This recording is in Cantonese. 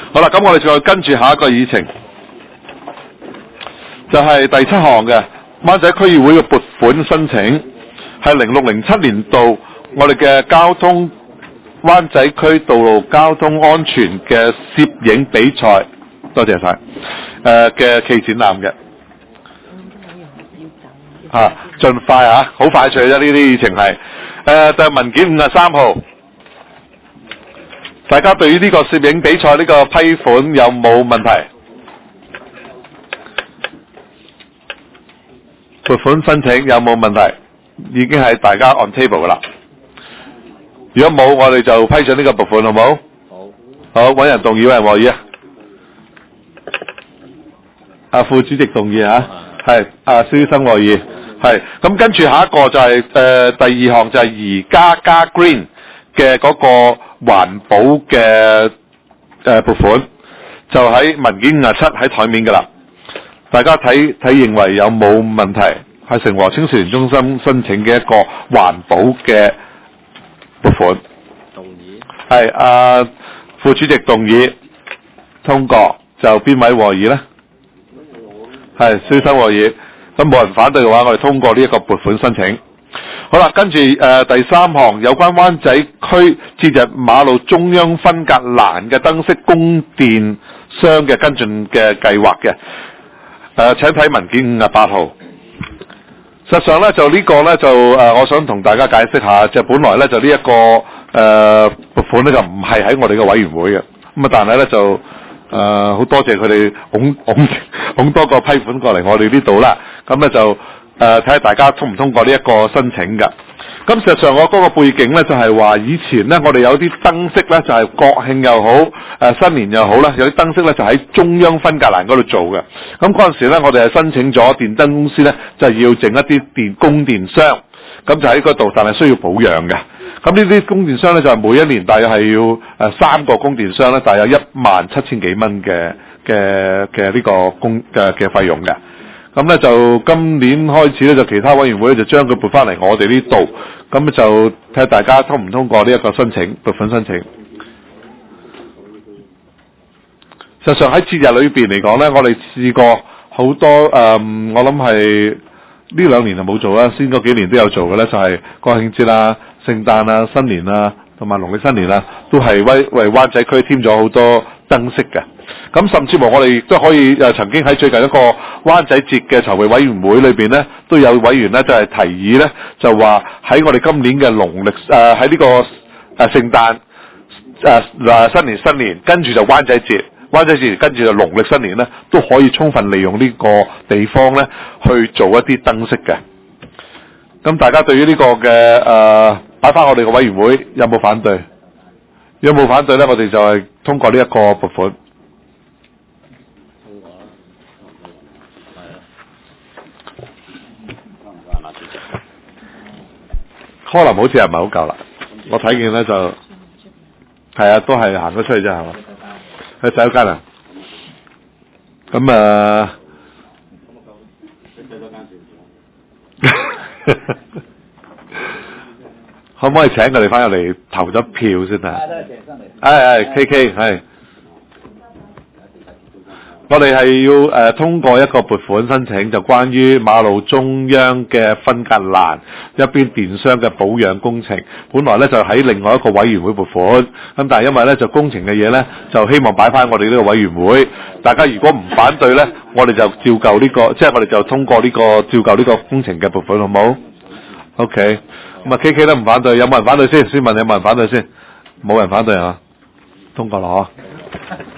好啦，咁我哋再跟住下一個議程，就係第7項嘅灣仔區議會嘅撥款申請，係0607年度我哋嘅交通灣仔區道路交通安全嘅攝影比賽，多謝晒，嘅暨展覽嘅。盡快啊，好快脆啫！呢啲議程係就係文件53號，大家對於呢個攝影比賽呢個批款有冇問題？撥款申請有冇問題？已經係大家 on table 噶啦。如果冇，我哋就批准呢個撥款，好冇？好，揾人動議，揾人和議啊！副主席動議啊，係蕭生和議。係，咁跟住下一個就係第2項就係宜家加 Green 嘅嗰個環保嘅撥款，就喺文件57喺台面噶啦。大家睇認為有冇問題？係成和青少年中心申請嘅一個環保嘅撥款。動議。係副主席動議通過，就邊位和議呢？係蕭生和議。咁冇人反對嘅話，我哋通過呢一個撥款申請。好啦，跟住第3項有關灣仔區節日馬路中央分隔欄嘅燈飾供電商嘅跟進嘅計劃嘅。請睇文件58號。實際上咧就呢個咧就我想同大家解釋下，就本來咧就呢一個撥款咧就唔係喺我哋嘅委員會嘅，咁啊但係咧就好多謝佢哋拱多個批款過嚟我哋呢度啦，咁咧就睇下大家通唔通過呢一個申請㗎。咁事實上我嗰個背景咧就係話以前咧我哋有啲燈飾咧就係國慶又好新年又好啦，有啲燈飾咧就喺中央分隔欄嗰度做嘅。咁嗰陣時咧我哋係申請咗電燈公司咧就要整一啲供電箱，咁就喺嗰度，但係需要保養嘅。咁呢啲供電箱咧就係每一年大約係要3個供電箱咧，大約17000幾蚊嘅呢個嘅費用嘅。咁咧就今年開始咧就其他委員會就將佢撥翻嚟我哋呢度，咁就睇下大家通唔通過呢一個申請撥款申請。實際上喺節日裏邊嚟講咧，我哋試過好多我諗係呢2年就冇做啦，先嗰幾年都有做嘅咧，就係國慶節啦、聖誕啦、新年啦，同埋農曆新年啦，都係為灣仔區添咗好多燈飾嘅。咁甚至乎我哋亦都可以曾經喺最近一個灣仔節嘅籌備委員會裏邊咧，都有委員咧就係提議咧，就話喺我哋今年嘅農曆喺呢個聖誕新年，跟住就灣仔節跟住就農曆新年咧，都可以充分利用呢個地方咧去做一啲燈飾嘅。咁大家對於呢個嘅擺翻我哋嘅委員會有冇反對？如果冇反對咧，我哋就係通過呢一個撥款。可能好似係唔係好夠啦，我睇見咧就係啊，都係行咗出去啫係嘛，去洗手間啊。咁可唔可以請佢哋翻入嚟投咗票先啊？KK 係。我哋係要通過一個撥款申請，就關於馬路中央嘅分隔欄一邊電箱嘅保養工程。本來咧就喺另外一個委員會撥款，咁但係因為咧就工程嘅嘢咧，就希望擺翻我哋呢個委員會。大家如果唔反對咧，我哋就照舊呢個，即係我哋就通過呢個照舊呢個工程嘅撥款，好冇 ？OK， 咁啊 KK 都唔反對，有冇人反對先？先問有冇人反對先？冇人反對啊？通過啦嗬。